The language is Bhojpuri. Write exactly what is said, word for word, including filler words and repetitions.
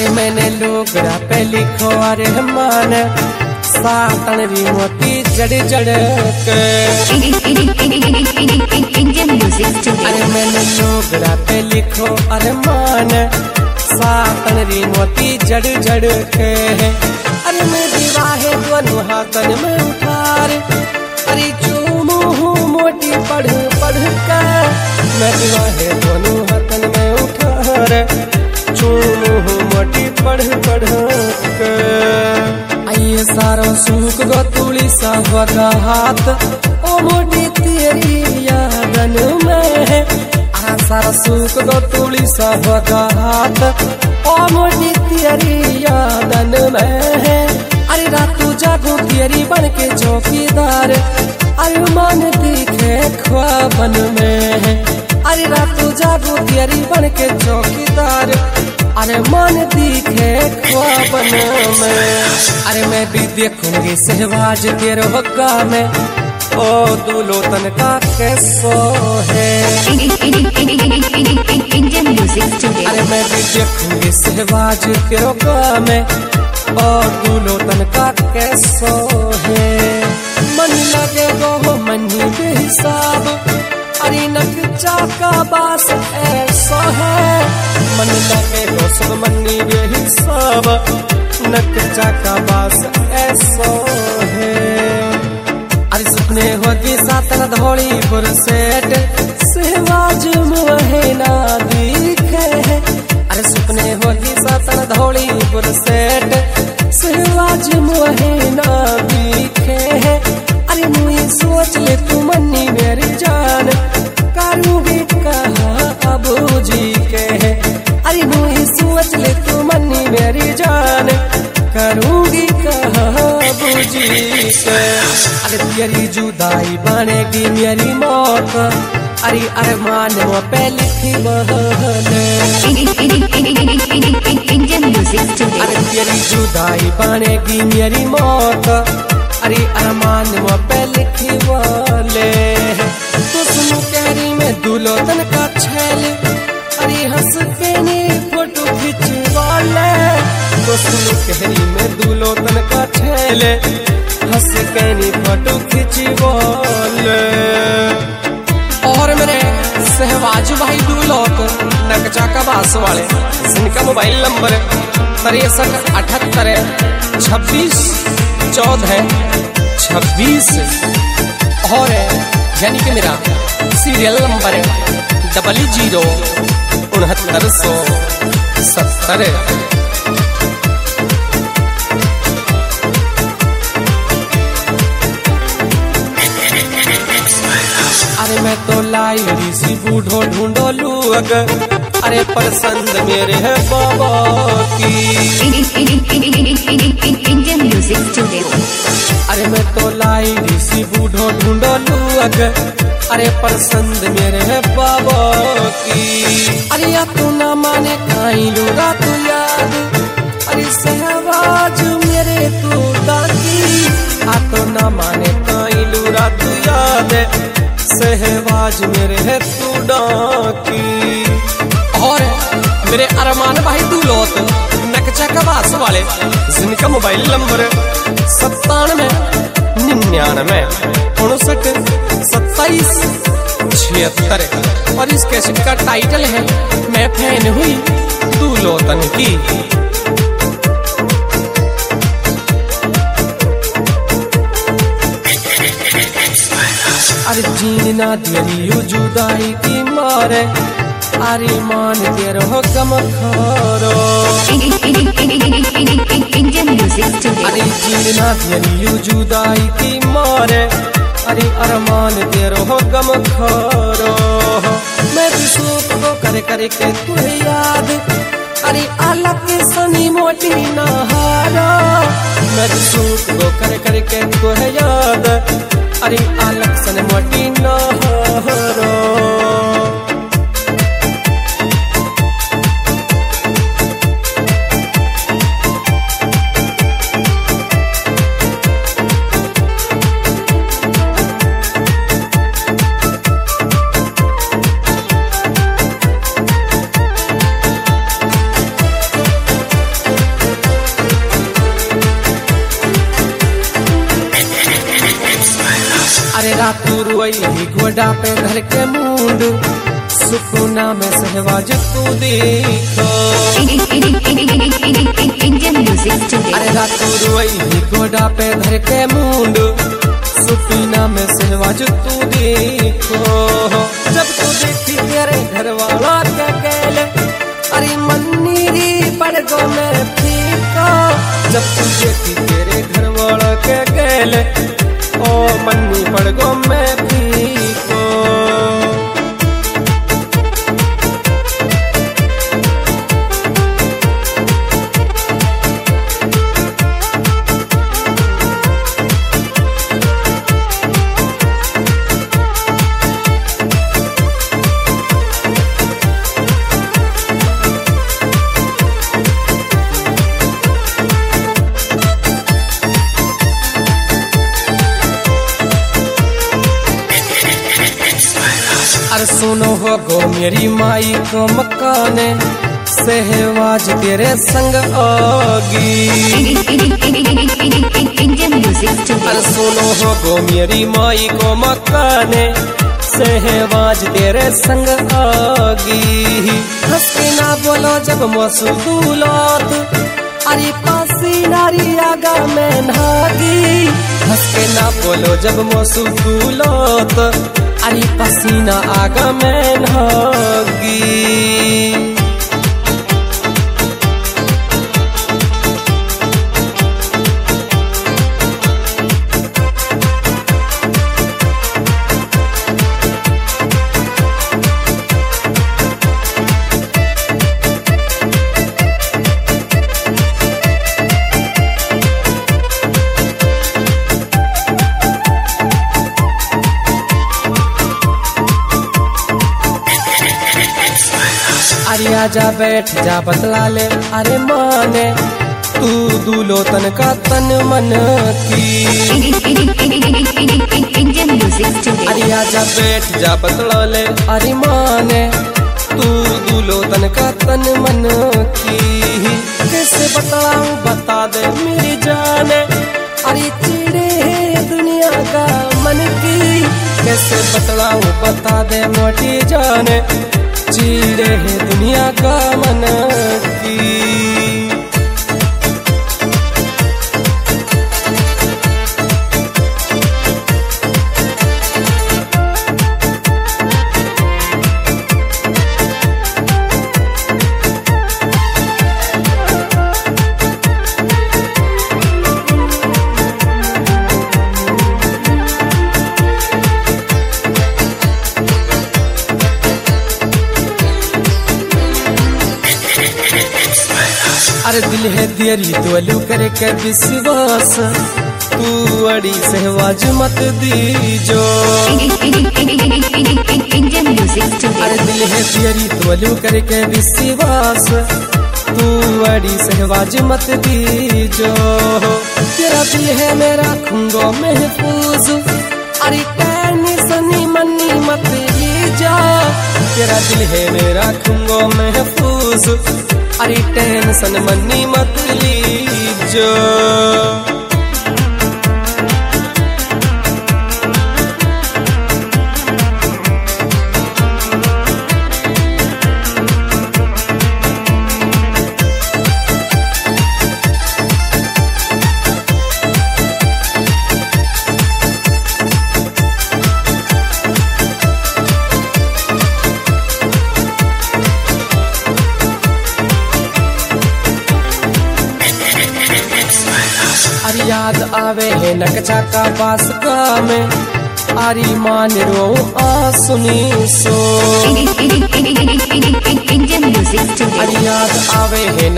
अरे मैंने लोगड़ा पे लिखो अरे मान सातन री मोती जड़ जड़ के। अरे मैंने लोगड़ा पे लिखो अरे मान सातन री मोती जड़ जड़ के। अरे मैं दीवाहे दोनों हाथन में उठार अरे चूमू हूँ मोटी पढ़ पढ़ कर। मैं दीवाहे दोनों हाथन में उठार चूमू हूँ मोटी पढ़ पढ़ कर। आइए सारा सूख गो तुली साहब का हाथ ओ मोटी तेरी यादन में। आ सारा सूख गो तुली साहब का हाथ ओ मोटी तेरी यादन में। अरे रातू जागू तेरी बन के चौकीदार अरे मन दिखे ख्वाबन में। अरे रातू जागू तेरी बन के चौकीदार अरे मन दिखे ख्वाबन में। अरे मैं भी देखूंगी सहवाज तेरे हक्का में ओ दूल्हो तन का कैसो है। अरे मैं भी देखूंगी सहवाज तेरे हक्का में ओ दूल्हो तन का कैसो है। मन लगे गो मनी बेहिसाब अरे नक चाका बास ऐसा है। मन लगे गो सब मनी बेहिसाब नक चाका बास ऐसा है। अरे सपने होगी सातन धोड़ी बुरसेट सहवाज मुहे ना दिखे। अरे सपने होगी सातन धोड़ी बुरसेट सहवाज मुहे ना दिखे। अरे मुझे सोच ले तू मन्नी मेरी जान करूँगी कहाँ अबू जी के। अरे मुझे सोच ले तू मन्नी मेरी जान करूँगी कहाँ अबू जी के। अरे तेरी जुदाई बनेगी मेरी मौत अरे अरमान वो पे लिखी बहने। अरे तेरी जुदाई बनेगी मेरी मौत अरे अरमान वो पे लिखी वाले। तो सुनो कहरी में दूल्हो तन का छैल अरे हंस के नी फोटो खिंचवाले। तो सुनो कहरी में दूल्हो तन का छैल हंस के नी फोटो खिंचवाले। और मेरे सहवाज भाई दूल्हो को नकचा का बास वाले जिनका मोबाइल नंबर तिरसठ अठहत्तर छब्बीस चौदह छब्बीस और यानी कि मेरा सीरियल नंबर डबल जीरो उनहत्तर सौ सत्तर। अरे मैं तो लाई ऋषि बूढ़ो ढूंढो लूग अरे पसंद मेरे है बाबा की। अरे मैं तो लाई ऋषि बूढ़ो ढूंढो लूग अरे पसंद मेरे है बाबा की। अरे या तू ना माने काई लूगा तू याद अरे सहवाज मेरे तू दादी। आ तो ना माने काई लूगा तू याद सहवाज मेरे है तू डाकी। और मेरे अरमान भाई दूल्हो नकचा का बास वाले जिनका मोबाइल नंबर सत्तानवे निन्यानवे उनसठ सत्ताईस छिहत्तर। और इस कैसेट का टाइटल है मैं फैन हुई दूल्हो तन की। अरे जीना दिलियो जुदाई की मारे अरे मान तेरो गम खारो। अरे जीना दिलियो जुदाई की मारे अरे अरमान तेरो गम खारो। मैं भी सूप को करे करे के तुझे याद अरे अलग के सनी मोटी नहारा। मैं भी सूप को करे करे के तुझे याद अरे अलग सन मोटी नहारा। रातू रुई गोडा पे धर के मुंड सुकूना में सहवाज तू देखो अरे रातू रुई गोडा पे धर के मुंड सुकूना में सहवाज तू देखो जब तू देखी तेरे घर वाला क्या कहले अरे मन्नी पड़गो में फीका जब तू देखी तेरे घर वाला क्या कहले ओ मन्नी पड़गो में फीको अरे सुनो हो गो मेरी माई को मकाने सहवाज तेरे संग आगी अरे सुनो हो गो मेरी माई को मकाने सहवाज तेरे संग आगी हंस के ना बोलो जब मसूलत अरे पासी नारी आगा में नागी हंस के ना बोलो जब मसूलत अरे पसीना आगा में नागी अरे आजा बैठ जा बतला ले अरे माने तू दूलो तन का तन मन की अरे आजा बैठ जा बतला ले अरे माने तू दूलो तन का तन मन की कैसे बताऊं बता दे मेरी जाने अरे चिड़े है दुनिया का मन की कैसे बतलाऊं बता दे मोटी जाने चिड़े है दुनिया का मन की अरे दिल है तेरी दोलू करके विश्वास तू अड़ी सहवाज मत दीजो अरे दिल है तेरी दोलू करके विश्वास तू अड़ी सहवाज मत दीजो तेरा दिल है मेरा खुंगो महफूज अरे टेंशन मनी मत लीजा तेरा दिल है मेरा खुंगो महफूज अरे टेंशन मनी मत लीजो अरे याद आवे है नकचा का पास का में आरी मान रो आ सुनी सो अरे याद आवे है